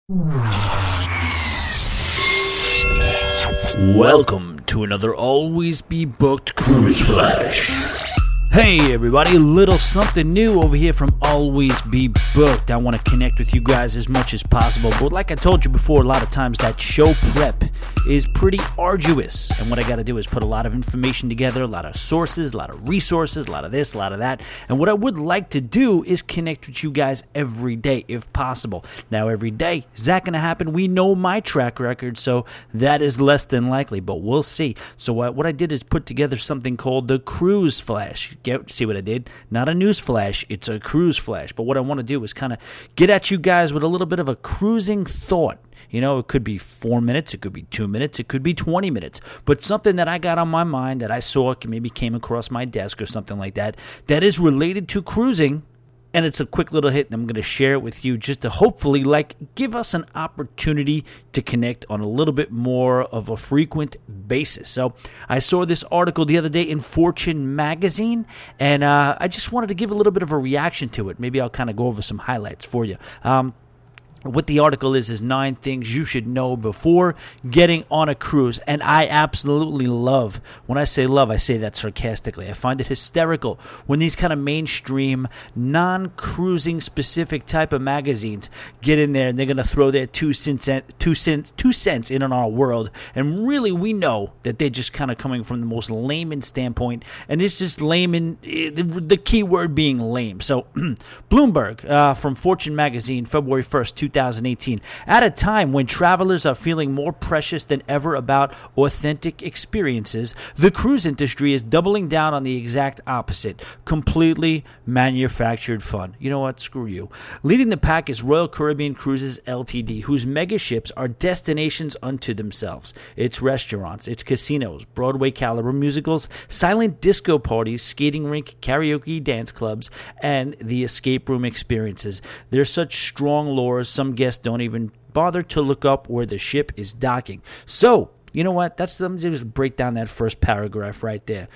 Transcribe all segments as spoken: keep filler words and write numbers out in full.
Welcome to another Always Be Booked Cruise Flash. Hey everybody, a little something new over here from Always Be Booked. I want to connect with you guys as much as possible, but like I told you before, a lot of times that show prep is pretty arduous, and what I got to do is put a lot of information together, a lot of sources, a lot of resources, a lot of this, a lot of that, and what I would like to do is connect with you guys every day if possible. Now every day, is that going to happen? We know my track record, so that is less than likely, but we'll see. So uh, what I did is put together something called the Cruise Flash. Get, see what I did? Not a news flash, it's a cruise flash. But what I want to do is kind of get at you guys with a little bit of a cruising thought. You know, it could be four minutes, it could be two minutes, it could be twenty minutes. But something that I got on my mind that I saw, maybe came across my desk or something like that, that is related to cruising. And it's a quick little hit, and I'm going to share it with you just to hopefully, like, give us an opportunity to connect on a little bit more of a frequent basis. So I saw this article the other day in Fortune magazine, and uh, I just wanted to give a little bit of a reaction to it. Maybe I'll kind of go over some highlights for you. Um, What the article is, is nine things you should know before getting on a cruise. And I absolutely love, when I say love, I say that sarcastically. I find it hysterical when these kind of mainstream, non-cruising specific type of magazines get in there and they're going to throw their two cents, two cents, two cents in on our world. And really, we know that they're just kind of coming from the most layman standpoint. And it's just layman, the key word being lame. So Bloomberg uh, from Fortune magazine, February first, two thousand eighteen. At a time when travelers are feeling more precious than ever about authentic experiences, the cruise industry is doubling down on the exact opposite: completely manufactured fun. You know what? Screw you. Leading the pack is Royal Caribbean Cruises Limited, whose mega ships are destinations unto themselves. It's restaurants, it's casinos, Broadway caliber musicals, silent disco parties, skating rink, karaoke dance clubs, and the escape room experiences. There's such strong lures, some guests don't even bother to look up where the ship is docking. So, you know what? That's let me just break down that first paragraph right there.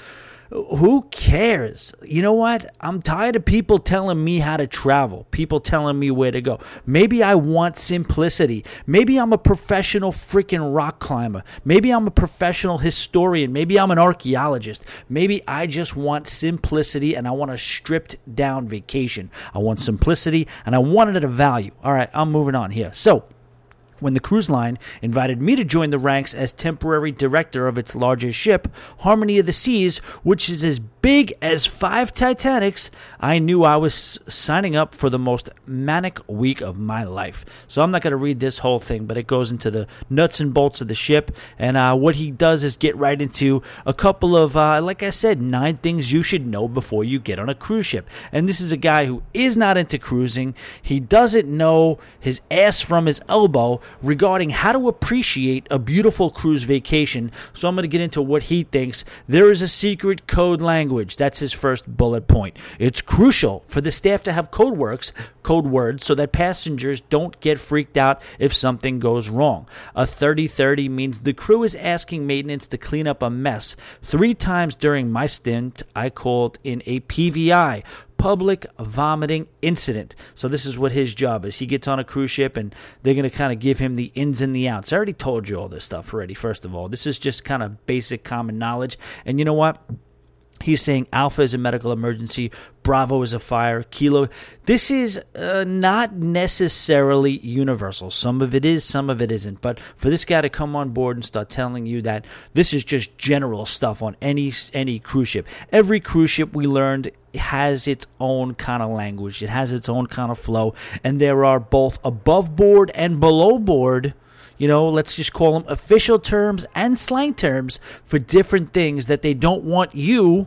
Who cares? You know what? I'm tired of people telling me how to travel, people telling me where to go. Maybe I want simplicity. Maybe I'm a professional freaking rock climber. Maybe I'm a professional historian. Maybe I'm an archaeologist. Maybe I just want simplicity and I want a stripped down vacation. I want simplicity and I want it at a value. All right, I'm moving on here. So, when the cruise line invited me to join the ranks as temporary director of its largest ship, Harmony of the Seas, which is as big as five Titanics, I knew I was signing up for the most manic week of my life. So I'm not going to read this whole thing, but it goes into the nuts and bolts of the ship. And uh, what he does is get right into a couple of, uh, like I said, nine things you should know before you get on a cruise ship. And this is a guy who is not into cruising. He doesn't know his ass from his elbow regarding how to appreciate a beautiful cruise vacation. So I'm going to get into what he thinks. There is a secret code language. That's his first bullet point. It's crucial for the staff to have code works, code words so that passengers don't get freaked out if something goes wrong. A thirty thirty means the crew is asking maintenance to clean up a mess. Three times during my stint, I called in a P V I, public vomiting incident. So this is what his job is. He gets on a cruise ship and they're going to kind of give him the ins and the outs. I already told you all this stuff already, first of all. This is just kind of basic common knowledge. And you know what? He's saying Alpha is a medical emergency, Bravo is a fire, Kilo. This is uh, not necessarily universal. Some of it is, some of it isn't. But for this guy to come on board and start telling you that this is just general stuff on any any cruise ship. Every cruise ship, we learned, has its own kind of language. It has its own kind of flow. And there are both above board and below board, you know, let's just call them official terms and slang terms for different things that they don't want you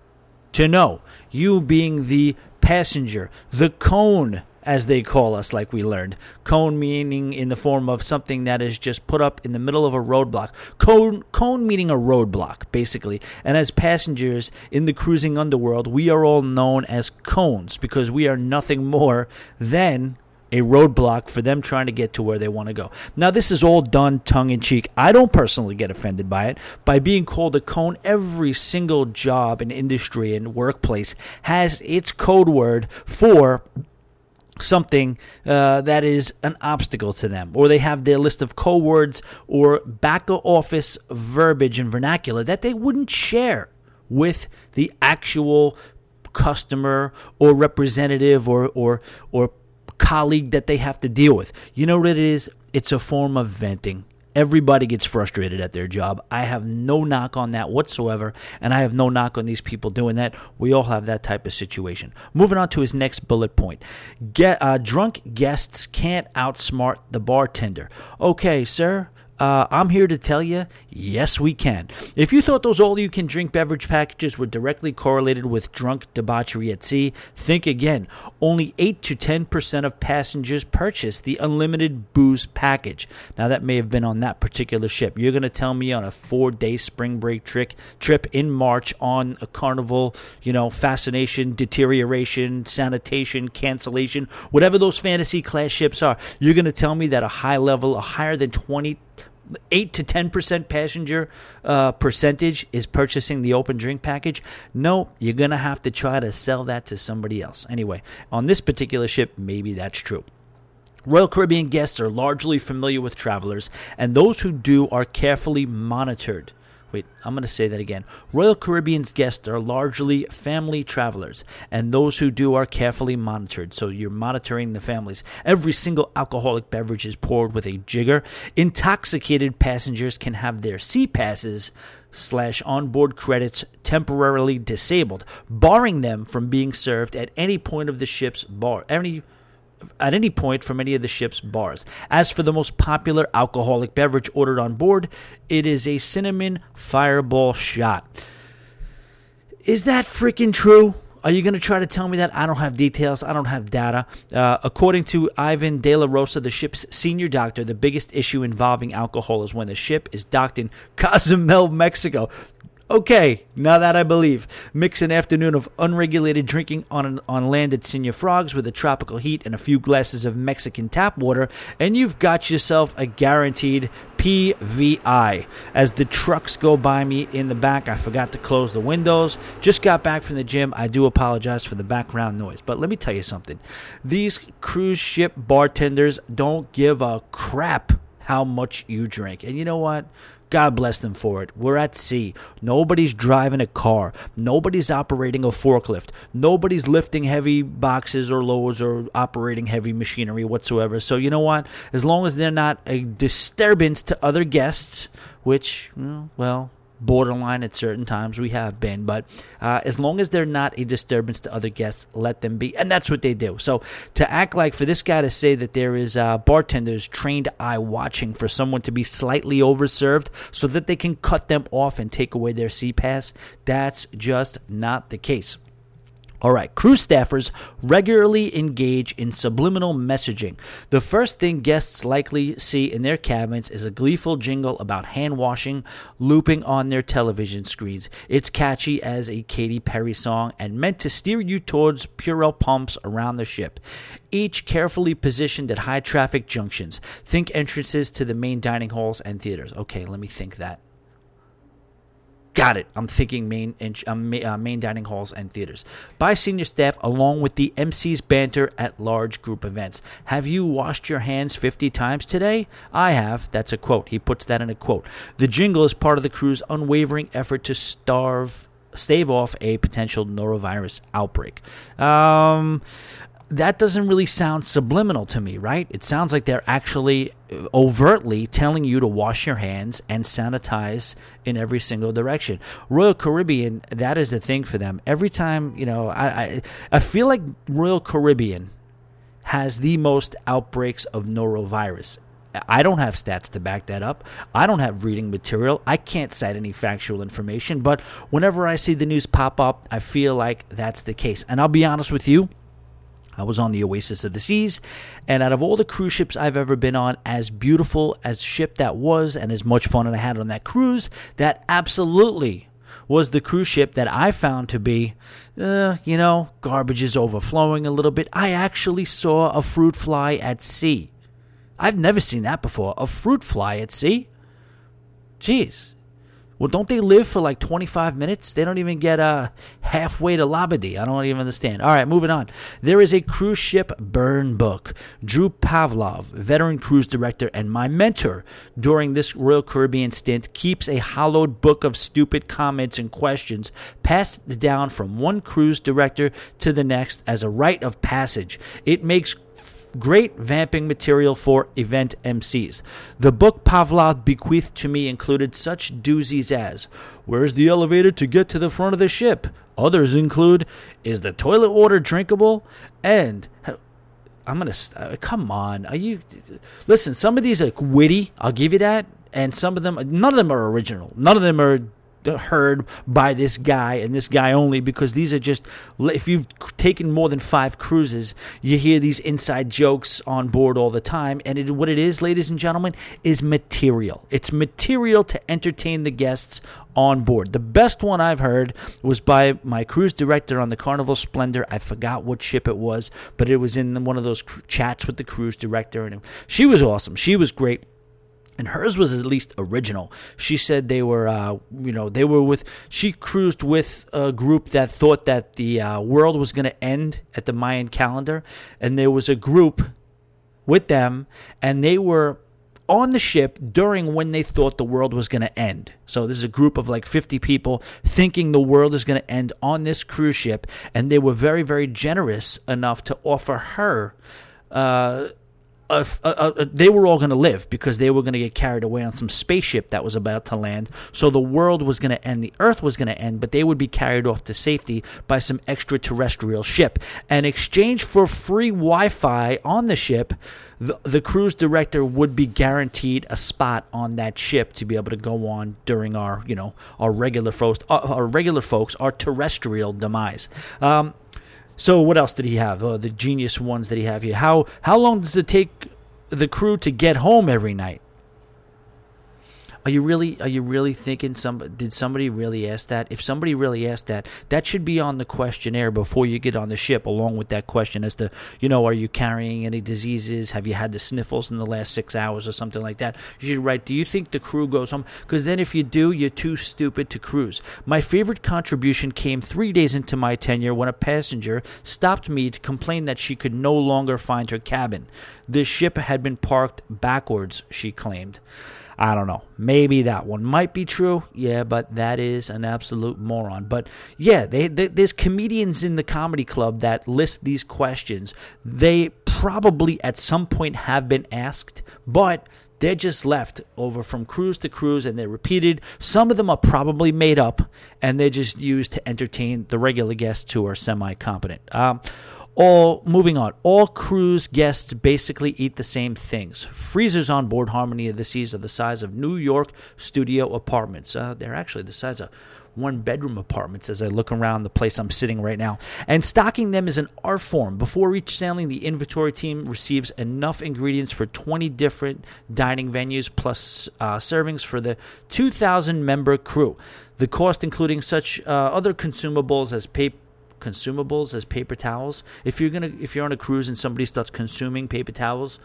to know. You being the passenger, the cone, as they call us, like we learned. Cone meaning in the form of something that is just put up in the middle of a roadblock. Cone, cone meaning a roadblock, basically. And as passengers in the cruising underworld, we are all known as cones because we are nothing more than a roadblock for them trying to get to where they want to go. Now, this is all done tongue-in-cheek. I don't personally get offended by it. By being called a cone, every single job and industry and workplace has its code word for something uh, that is an obstacle to them, or they have their list of code words or back office verbiage and vernacular that they wouldn't share with the actual customer or representative or or or colleague that they have to deal with. You know what it is? It's a form of venting. Everybody gets frustrated at their job. I have no knock on that whatsoever, and I have no knock on these people doing that. We all have that type of situation. Moving on to his next bullet point. Get, uh, drunk guests can't outsmart the bartender. Okay, sir. Uh, I'm here to tell you, yes, we can. If you thought those all-you-can-drink beverage packages were directly correlated with drunk debauchery at sea, think again. Only eight to ten percent of passengers purchase the unlimited booze package. Now, that may have been on that particular ship. You're going to tell me on a four-day spring break trick, trip in March on a carnival, you know, fascination, deterioration, sanitation, cancellation, whatever those fantasy class ships are, you're going to tell me that a high level, a higher than twenty eight to ten percent passenger uh, percentage is purchasing the open drink package? No, you're going to have to try to sell that to somebody else. Anyway, on this particular ship, maybe that's true. Royal Caribbean guests are largely familiar with travelers, and those who do are carefully monitored. Wait, I'm going to say that again. Royal Caribbean's guests are largely family travelers, and those who do are carefully monitored. So you're monitoring the families. Every single alcoholic beverage is poured with a jigger. Intoxicated passengers can have their sea passes slash onboard credits temporarily disabled, barring them from being served at any point of the ship's bar. Any at any point from any of the ship's bars. As for the most popular alcoholic beverage ordered on board, it is a cinnamon fireball shot. Is that freaking true? Are you going to try to tell me that? I don't have details. I don't have data. Uh, according to Ivan De La Rosa, the ship's senior doctor, the biggest issue involving alcohol is when the ship is docked in Cozumel, Mexico. Okay, now that I believe. Mix an afternoon of unregulated drinking on an, on land at Senor Frogs with a tropical heat and a few glasses of Mexican tap water, and you've got yourself a guaranteed P V I. As the trucks go by me in the back, I forgot to close the windows. Just got back from the gym. I do apologize for the background noise. But let me tell you something. These cruise ship bartenders don't give a crap how much you drink. And you know what? God bless them for it. We're at sea. Nobody's driving a car. Nobody's operating a forklift. Nobody's lifting heavy boxes or loads or operating heavy machinery whatsoever. So you know what? As long as they're not a disturbance to other guests, which, well, borderline at certain times we have been, but uh, as long as they're not a disturbance to other guests, let them be. And that's what they do. So to act like for this guy to say that there is uh, bartenders trained eye watching for someone to be slightly overserved so that they can cut them off and take away their sea pass, that's just not the case. All right, cruise staffers regularly engage in subliminal messaging. The first thing guests likely see in their cabins is a gleeful jingle about hand washing looping on their television screens. It's catchy as a Katy Perry song and meant to steer you towards Purell pumps around the ship. Each carefully positioned at high traffic junctions. Think entrances to the main dining halls and theaters. Okay, let me think that. Got it. I'm thinking main uh, main dining halls and theaters. By senior staff along with the M C's banter at large group events. Have you washed your hands fifty times today? I have. That's a quote. He puts that in a quote. The jingle is part of the crew's unwavering effort to starve, stave off a potential norovirus outbreak. Um... That doesn't really sound subliminal to me, right? It sounds like they're actually overtly telling you to wash your hands and sanitize in every single direction. Royal Caribbean, that is the thing for them. Every time, you know, I, I, I feel like Royal Caribbean has the most outbreaks of norovirus. I don't have stats to back that up. I don't have reading material. I can't cite any factual information. But whenever I see the news pop up, I feel like that's the case. And I'll be honest with you. I was on the Oasis of the Seas, and out of all the cruise ships I've ever been on, as beautiful as ship that was and as much fun as I had on that cruise, that absolutely was the cruise ship that I found to be, uh, you know, garbage is overflowing a little bit. I actually saw a fruit fly at sea. I've never seen that before, a fruit fly at sea. Jeez. Well, don't they live for like twenty-five minutes? They don't even get uh, halfway to Labadee. I don't even understand. All right, moving on. There is a cruise ship burn book. Drew Pavlov, veteran cruise director and my mentor during this Royal Caribbean stint, keeps a hollowed book of stupid comments and questions passed down from one cruise director to the next as a rite of passage. It makes great vamping material for event M Cs. The book Pavlov bequeathed to me included such doozies as, where's the elevator to get to the front of the ship? Others include, is the toilet water drinkable? And, I'm going to, uh, come on, are you, listen, some of these are witty, I'll give you that, and some of them, none of them are original. None of them are heard by this guy and this guy only, because these are just, if you've taken more than five cruises, you hear these inside jokes on board all the time, and it, what it is, ladies and gentlemen, is material. It's material to entertain the guests on board. The best one I've heard was by my cruise director on the Carnival Splendor. I forgot what ship it was, but it was in one of those chats with the cruise director, and she was awesome. She was great. And hers was at least original. She said they were, uh, you know, they were with, she cruised with a group that thought that the uh, world was going to end at the Mayan calendar. And there was a group with them, and they were on the ship during when they thought the world was going to end. So this is a group of like fifty people thinking the world is going to end on this cruise ship. And they were very, very generous enough to offer her, uh, Uh, uh, uh, they were all going to live because they were going to get carried away on some spaceship that was about to land. So the world was going to end. The Earth was going to end, but they would be carried off to safety by some extraterrestrial ship. In exchange for free Wi-Fi on the ship, the, the cruise director would be guaranteed a spot on that ship to be able to go on during our, you know, our regular folks, our, our regular folks, our terrestrial demise. Um, So what else did he have? Oh, the genius ones that he have here. How how long does it take the crew to get home every night? Are you really are you really thinking some did somebody really ask that? If somebody really asked that, that should be on the questionnaire before you get on the ship, along with that question as to, you know, are you carrying any diseases? Have you had the sniffles in the last six hours or something like that? You should write, do you think the crew goes home? Because then if you do, you're too stupid to cruise. My favorite contribution came three days into my tenure when a passenger stopped me to complain that she could no longer find her cabin. The ship had been parked backwards, she claimed. I don't know. Maybe that one might be true. Yeah, but that is an absolute moron. But yeah, they, they, there's comedians in the comedy club that list these questions. They probably at some point have been asked, but they're just left over from cruise to cruise, and they're repeated. Some of them are probably made up, and they're just used to entertain the regular guests who are semi-competent. Um, All moving on. All cruise guests basically eat the same things. Freezers on board Harmony of the Seas are the size of New York studio apartments. Uh, they're actually the size of one-bedroom apartments as I look around the place I'm sitting right now. And stocking them is an art form. Before each sailing, the inventory team receives enough ingredients for twenty different dining venues plus uh, servings for the two thousand member crew. The cost, including such uh, other consumables as paper, consumables as paper towels. If you're gonna, if you're on a cruise and somebody starts consuming paper towels,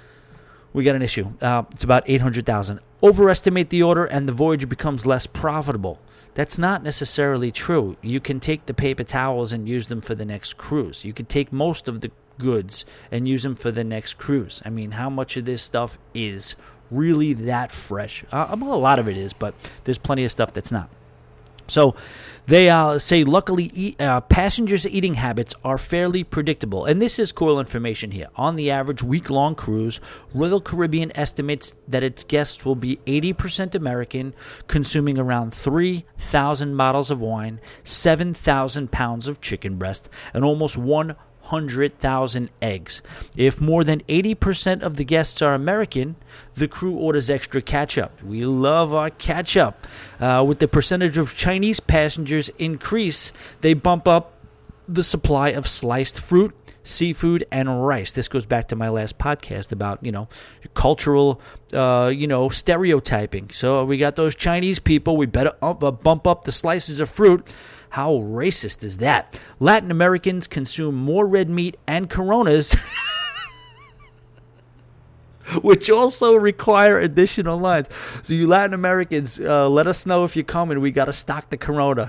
we got an issue. Uh, it's about eight hundred thousand. Overestimate the order, and the voyage becomes less profitable. That's not necessarily true. You can take the paper towels and use them for the next cruise. You could take most of the goods and use them for the next cruise. I mean, how much of this stuff is really that fresh? Uh, a lot of it is, but there's plenty of stuff that's not. So they uh, say, luckily, eat, uh, passengers' eating habits are fairly predictable. And this is cool information here. On the average week-long cruise, Royal Caribbean estimates that its guests will be eighty percent American, consuming around three thousand bottles of wine, seven thousand pounds of chicken breast, and almost one hundred thousand eggs. If more than eighty percent of the guests are American, the crew orders extra ketchup. We love our ketchup. Uh, with the percentage of Chinese passengers increase, they bump up the supply of sliced fruit, seafood, and rice. This goes back to my last podcast about, you know, cultural, uh, you know, stereotyping. So we got those Chinese people. We better up, uh, bump up the slices of fruit. How racist is that? Latin Americans consume more red meat and Coronas which also require additional lines. So you Latin Americans, uh, let us know if you're coming. We got to stock the Corona.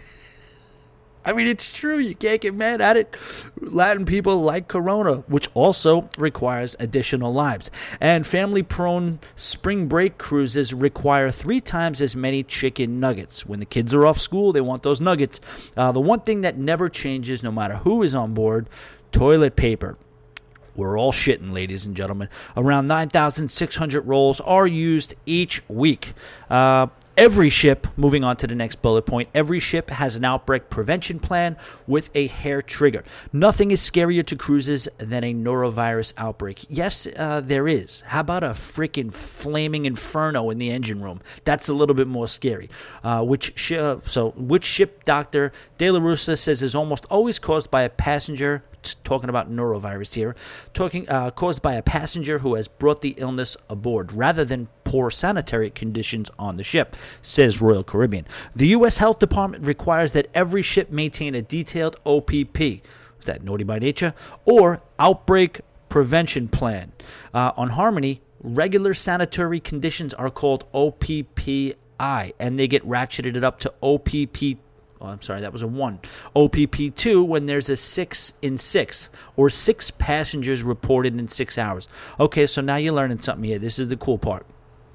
I mean, it's true. You can't get mad at it. Latin people like Corona, which also requires additional lives. And family-prone spring break cruises require three times as many chicken nuggets. When the kids are off school, they want those nuggets. Uh, the one thing that never changes, no matter who is on board, toilet paper. We're all shitting, ladies and gentlemen. Around nine thousand six hundred rolls are used each week. Uh... Every ship, moving on to the next bullet point, every ship has an outbreak prevention plan with a hair trigger. Nothing is scarier to cruises than a norovirus outbreak. Yes, uh, there is. How about a freaking flaming inferno in the engine room? That's a little bit more scary. Uh, which sh- uh, so, which ship Doctor De La Russa says is almost always caused by a passenger. Talking about norovirus here, talking uh, caused by a passenger who has brought the illness aboard, rather than poor sanitary conditions on the ship, says Royal Caribbean. The U S Health Department requires that every ship maintain a detailed O P P, is that naughty by nature, or outbreak prevention plan. Uh, on Harmony, regular sanitary conditions are called O P P I, and they get ratcheted up to O P P. Oh, I'm sorry, that was a one. O P P two when there's a six in six, or six passengers reported in six hours. Okay, so now you're learning something here. This is the cool part.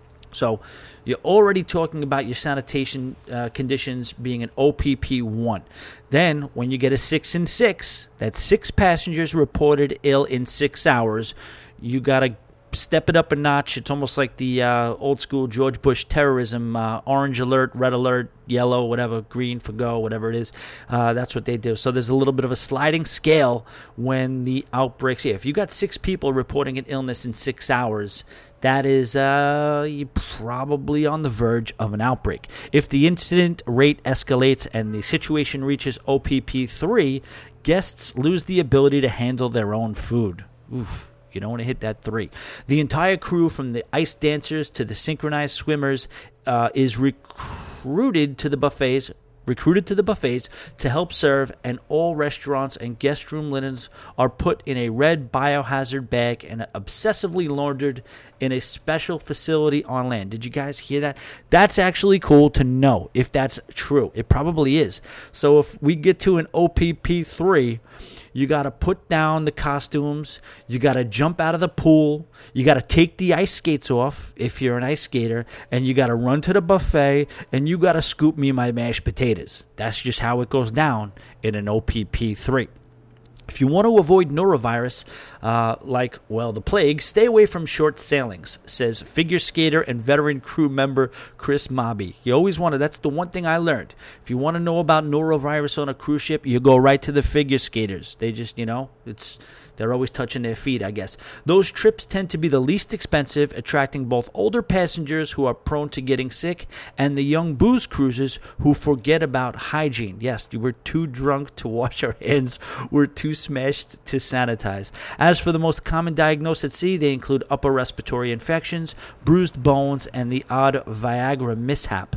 So you're already talking about your sanitation uh, conditions being an O P P one. Then when you get a six in six, that's six passengers reported ill in six hours, you got to step it up a notch. It's almost like the uh, old school George Bush terrorism, uh, orange alert, red alert, yellow, whatever, green for go, whatever it is. Uh, that's what they do. So there's a little bit of a sliding scale when the outbreaks. Yeah, if you got six people reporting an illness in six hours, that is uh, you're probably on the verge of an outbreak. If the incident rate escalates and the situation reaches O P P three, guests lose the ability to handle their own food. Oof. You don't want to hit that three. The entire crew, from the ice dancers to the synchronized swimmers, uh, is recruited to the buffets, recruited to the buffets to help serve, and all restaurants and guest room linens are put in a red biohazard bag and obsessively laundered in a special facility on land. Did you guys hear that? That's actually cool to know if that's true. It probably is. So if we get to an O P P three, you got to put down the costumes. You got to jump out of the pool. You got to take the ice skates off if you're an ice skater. And you got to run to the buffet. And you got to scoop me my mashed potatoes. That's just how it goes down in an O P P three. If you want to avoid norovirus, uh, like, well, the plague, stay away from short sailings, says figure skater and veteran crew member Chris Mobby. You always want to, that's the one thing I learned. If you want to know about norovirus on a cruise ship, you go right to the figure skaters. They just, you know, it's... They're always touching their feet, I guess. Those trips tend to be the least expensive, attracting both older passengers who are prone to getting sick and the young booze cruisers who forget about hygiene. Yes, we're too drunk to wash our hands. We're too smashed to sanitize. As for the most common diagnosis at sea, they include upper respiratory infections, bruised bones, and the odd Viagra mishap.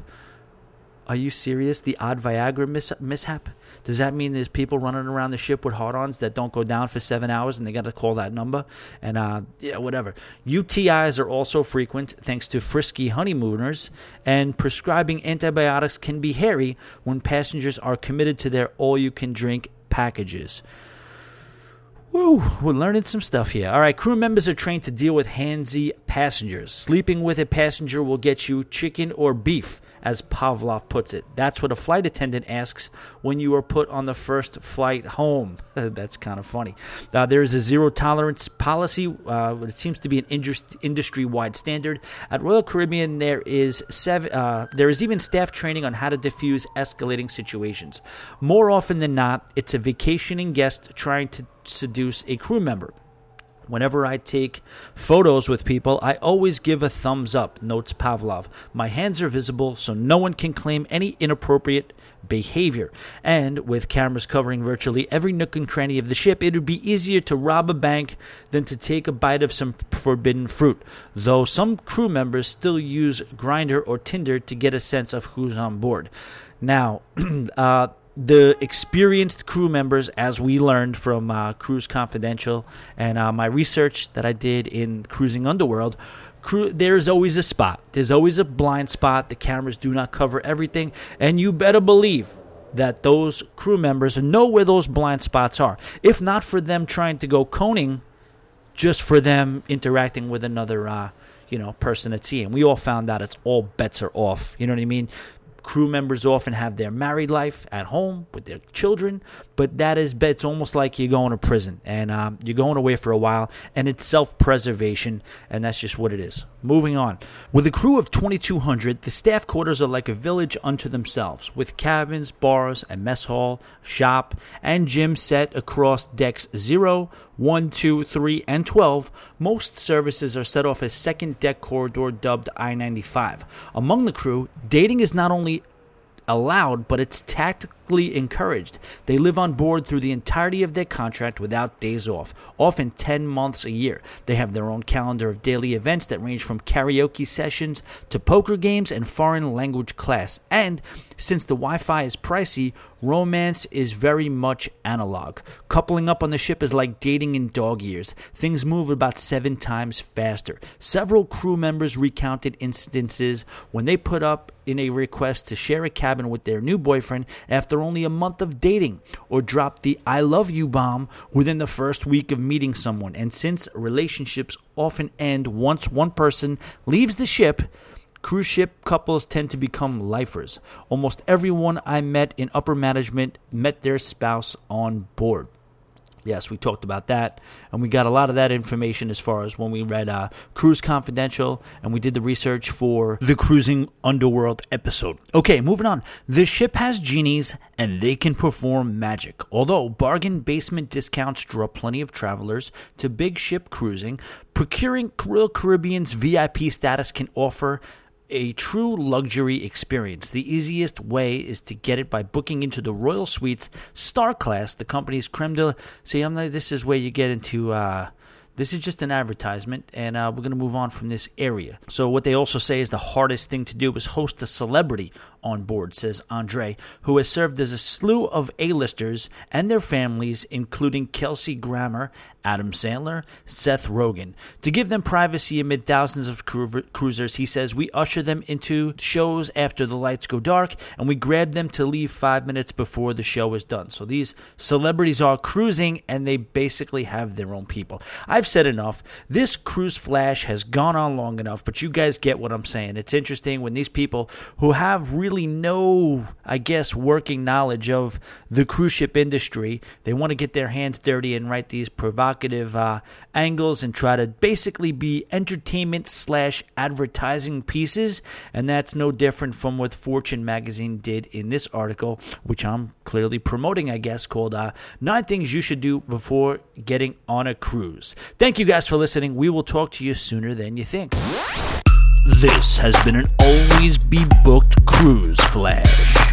Are you serious? The odd Viagra mis- mishap? Does that mean there's people running around the ship with hard-ons that don't go down for seven hours and they got to call that number? And, uh, yeah, whatever. U T Is are also frequent thanks to frisky honeymooners, and prescribing antibiotics can be hairy when passengers are committed to their all-you-can-drink packages. Woo, we're learning some stuff here. All right, crew members are trained to deal with handsy passengers. Sleeping with a passenger will get you chicken or beef, as Pavlov puts it. That's what a flight attendant asks when you are put on the first flight home. That's kind of funny. Uh, there is a zero-tolerance policy. Uh, it seems to be an industry-wide standard. At Royal Caribbean, there is seven, uh, there is even staff training on how to diffuse escalating situations. More often than not, it's a vacationing guest trying to seduce a crew member. Whenever I take photos with people, I always give a thumbs up, notes Pavlov. My hands are visible, so no one can claim any inappropriate behavior. And with cameras covering virtually every nook and cranny of the ship, it would be easier to rob a bank than to take a bite of some forbidden fruit, though some crew members still use Grindr or Tinder to get a sense of who's on board. Now, uh, the experienced crew members, as we learned from uh, Cruise Confidential and uh, my research that I did in Cruising Underworld, crew, there's always a spot. There's always a blind spot. The cameras do not cover everything, and you better believe that those crew members know where those blind spots are. If not for them trying to go coning, just for them interacting with another uh, you know, person at sea. And we all found out it's all bets are off. You know what I mean? Crew members often have their married life at home with their children, but that is, it's almost like you're going to prison, and um, you're going away for a while, and it's self-preservation, and that's just what it is. Moving on. With a crew of twenty-two hundred, the staff quarters are like a village unto themselves, with cabins, bars, a mess hall, shop, and gym set across decks zero, one, two, three, and twelve. Most services are set off a second deck corridor dubbed I ninety-five. Among the crew, dating is not only allowed, but it's tactically encouraged. They live on board through the entirety of their contract without days off, often ten months a year. They have their own calendar of daily events that range from karaoke sessions to poker games and foreign language class. And since the Wi-Fi is pricey, romance is very much analog. Coupling up on the ship is like dating in dog years. Things move about seven times faster. Several crew members recounted instances when they put up in a request to share a cabin with their new boyfriend after only a month of dating, or dropped the I love you bomb within the first week of meeting someone. And since relationships often end once one person leaves the ship, cruise ship couples tend to become lifers. Almost everyone I met in upper management met their spouse on board. Yes, we talked about that, and we got a lot of that information as far as when we read uh, Cruise Confidential, and we did the research for the Cruising Underworld episode. Okay, moving on. The ship has genies, and they can perform magic. Although bargain basement discounts draw plenty of travelers to big ship cruising, procuring Royal Caribbean's V I P status can offer a true luxury experience. The easiest way is to get it by booking into the Royal Suites Star Class, the company's creme de la... See, I'm like, this is where you get into... Uh, this is just an advertisement, and uh, we're going to move on from this area. So what they also say is the hardest thing to do is host a celebrity on board, says Andre, who has served as a slew of A-listers and their families, including Kelsey Grammer, Adam Sandler, Seth Rogen. To give them privacy amid thousands of cru- cruisers, he says, we usher them into shows after the lights go dark, and we grab them to leave five minutes before the show is done. So these celebrities are cruising, and they basically have their own people. I've said enough. This cruise flash has gone on long enough, but you guys get what I'm saying. It's interesting when these people who have really no, I guess, working knowledge of the cruise ship industry, they want to get their hands dirty and write these provocative uh, angles and try to basically be entertainment slash advertising pieces, and that's no different from what Fortune magazine did in this article, which I'm clearly promoting, I guess, called uh, Nine Things You Should Do Before Getting on a Cruise. Thank you guys for listening. We will talk to you sooner than you think. This has been an Always Be Booked Cruise Flash.